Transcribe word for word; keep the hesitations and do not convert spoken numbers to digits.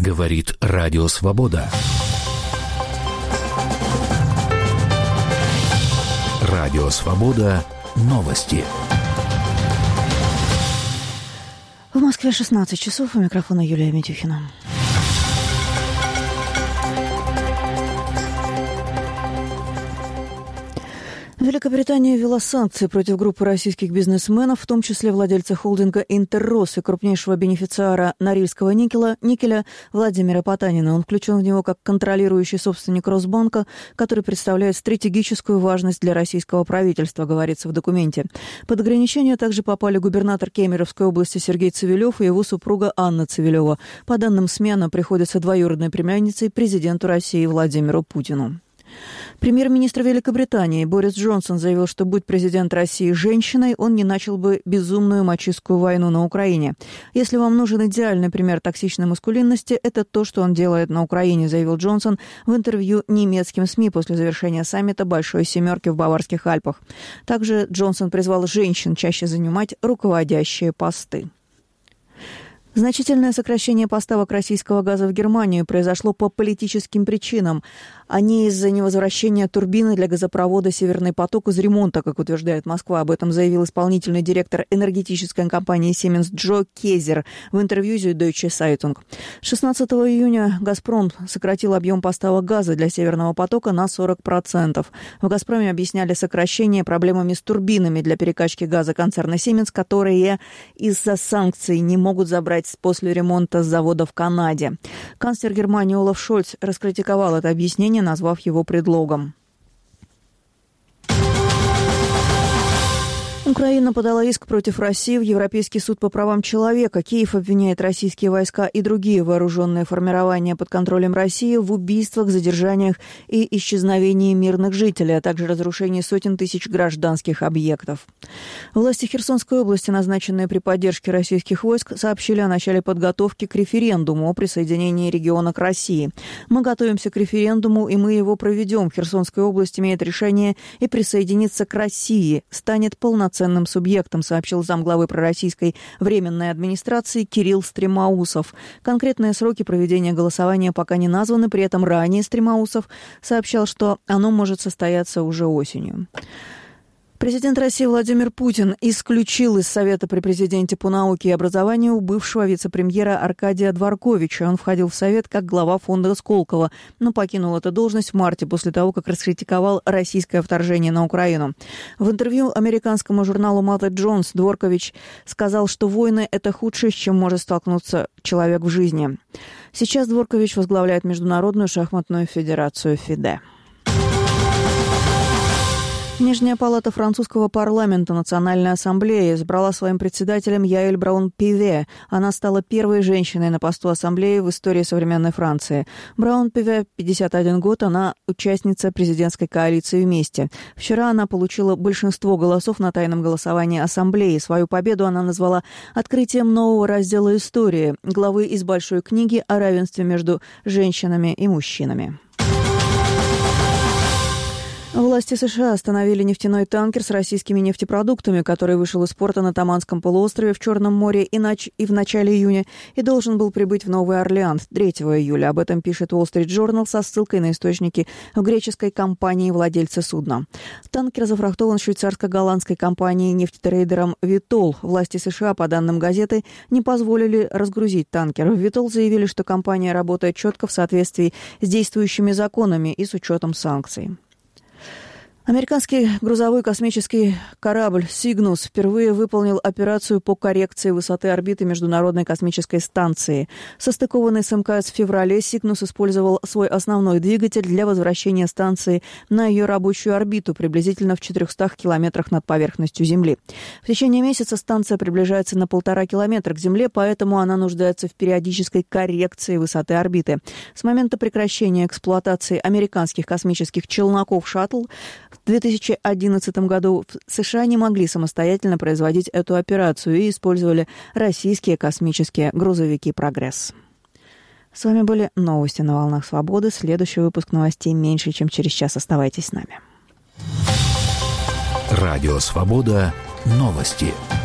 Говорит Радио Свобода. Радио Свобода. Новости. В Москве шестнадцать часов. У микрофона Юлия Митюхина. Великобритания ввела санкции против группы российских бизнесменов, в том числе владельца холдинга «Интеррос» и крупнейшего бенефициара Норильского никеля, никеля Владимира Потанина. Он включен в него как контролирующий собственник Росбанка, который представляет стратегическую важность для российского правительства, говорится в документе. Под ограничения также попали губернатор Кемеровской области Сергей Цивилев и его супруга Анна Цивилева. По данным СМИ, она приходится двоюродной племянницей президенту России Владимиру Путину. Премьер-министр Великобритании Борис Джонсон заявил, что будь президент России женщиной, он не начал бы безумную мачистскую войну на Украине. Если вам нужен идеальный пример токсичной маскулинности, это то, что он делает на Украине, заявил Джонсон в интервью немецким СМИ после завершения саммита Большой Семерки в Баварских Альпах. Также Джонсон призвал женщин чаще занимать руководящие посты. Значительное сокращение поставок российского газа в Германию произошло по политическим причинам, а не из-за невозвращения турбины для газопровода «Северный поток» из ремонта, как утверждает Москва. Об этом заявил исполнительный директор энергетической компании «Сименс» Джо Кезер в интервью Süddeutsche Zeitung. шестнадцатого июня «Газпром» сократил объем поставок газа для «Северного потока» на сорок процентов. В «Газпроме» объясняли сокращение проблемами с турбинами для перекачки газа концерна «Сименс», которые из-за санкций не могут забрать после ремонта с завода в Канаде. Канцлер Германии Олаф Шольц раскритиковал это объяснение, назвав его предлогом. Украина подала иск против России в Европейский суд по правам человека. Киев обвиняет российские войска и другие вооруженные формирования под контролем России в убийствах, задержаниях и исчезновении мирных жителей, а также разрушении сотен тысяч гражданских объектов. Власти Херсонской области, назначенные при поддержке российских войск, сообщили о начале подготовки к референдуму о присоединении региона к России. «Мы готовимся к референдуму, и мы его проведем. Херсонская область имеет решение и присоединиться к России, станет полноценным ценным субъектом», сообщил замглавы пророссийской временной администрации Кирилл Стремоусов. Конкретные сроки проведения голосования пока не названы, при этом ранее Стремоусов сообщал, что оно может состояться уже осенью. Президент России Владимир Путин исключил из Совета при президенте по науке и образованию бывшего вице-премьера Аркадия Дворковича. Он входил в Совет как глава фонда Сколково, но покинул эту должность в марте после того, как раскритиковал российское вторжение на Украину. В интервью американскому журналу Mother Jones Дворкович сказал, что войны – это худшее, с чем может столкнуться человек в жизни. Сейчас Дворкович возглавляет Международную шахматную федерацию ФИДЕ. Нижняя палата французского парламента Национальной ассамблеи избрала своим председателем Яэль Браун-Пиве. Она стала первой женщиной на посту ассамблеи в истории современной Франции. Браун-Пиве, пятьдесят один год, она участница президентской коалиции «Вместе». Вчера она получила большинство голосов на тайном голосовании ассамблеи. Свою победу она назвала открытием нового раздела истории, главы из большой книги о равенстве между женщинами и мужчинами. Власти США остановили нефтяной танкер с российскими нефтепродуктами, который вышел из порта на Таманском полуострове в Черном море и, нач... и в начале июня и должен был прибыть в Новый Орлеан третьего июля. Об этом пишет Wall Street Journal со ссылкой на источники в греческой компании-владельца судна. Танкер зафрахтован швейцарско-голландской компанией нефтетрейдером Vitol. Власти США, по данным газеты, не позволили разгрузить танкер. В Vitol заявили, что компания работает четко в соответствии с действующими законами и с учетом санкций. Американский грузовой космический корабль «Сигнус» впервые выполнил операцию по коррекции высоты орбиты Международной космической станции. Состыкованный с МКС в феврале, «Сигнус» использовал свой основной двигатель для возвращения станции на ее рабочую орбиту, приблизительно в четырехстах километрах над поверхностью Земли. В течение месяца станция приближается на полтора километра к Земле, поэтому она нуждается в периодической коррекции высоты орбиты. С момента прекращения эксплуатации американских космических челноков «Шаттл» в две тысячи одиннадцатом году США не могли самостоятельно производить эту операцию и использовали российские космические грузовики «Прогресс». С вами были новости на волнах свободы. Следующий выпуск новостей меньше, чем через час. Оставайтесь с нами. Радио Свобода. Новости.